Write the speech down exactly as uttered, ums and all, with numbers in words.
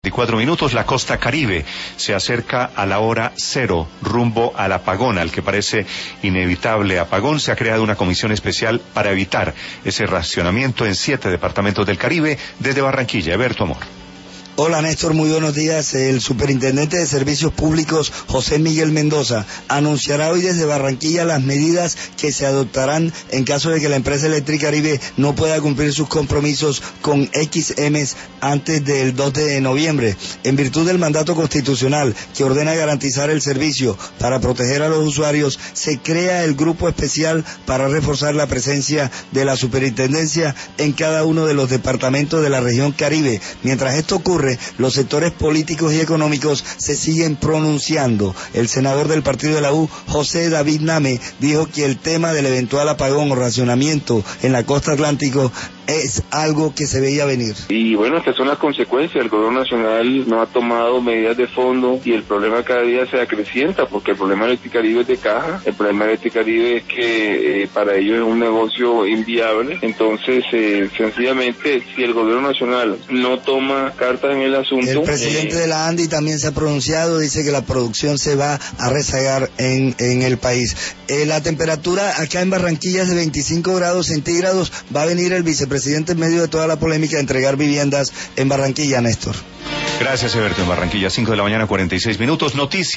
veinticuatro minutos. La costa Caribe se acerca a la hora cero, rumbo al apagón, al que parece inevitable apagón. Se ha creado una comisión especial para evitar ese racionamiento en siete departamentos del Caribe. Desde Barranquilla, Eberto Amor. Hola Néstor, muy buenos días. El superintendente de Servicios Públicos, José Miguel Mendoza, anunciará hoy desde Barranquilla las medidas que se adoptarán en caso de que la empresa Electric Caribe no pueda cumplir sus compromisos con X M S antes del dos de noviembre. En virtud del mandato constitucional que ordena garantizar el servicio para proteger a los usuarios, se crea el grupo especial para reforzar la presencia de la superintendencia en cada uno de los departamentos de la región Caribe. Mientras esto ocurre, los sectores políticos y económicos se siguen pronunciando. El senador del partido de la U, José David Name, dijo que el tema del eventual apagón o racionamiento en la costa atlántico es algo que se veía venir. Y bueno, estas son las consecuencias. El gobierno nacional no ha tomado medidas de fondo y el problema cada día se acrecienta, porque el problema de Electric Caribe es de caja. El problema de Electric Caribe es que eh, para ellos es un negocio inviable. Entonces, eh, sencillamente, si el gobierno nacional no toma cartas en el asunto... El presidente eh... de la ANDI también se ha pronunciado, dice que la producción se va a rezagar en, en el país. Eh, la temperatura acá en Barranquilla es de veinticinco grados centígrados. Va a venir el vicepresidente Presidente en medio de toda la polémica de entregar viviendas en Barranquilla, Néstor. Gracias, Eberto. En Barranquilla, cinco de la mañana, cuarenta y seis minutos. Noticias.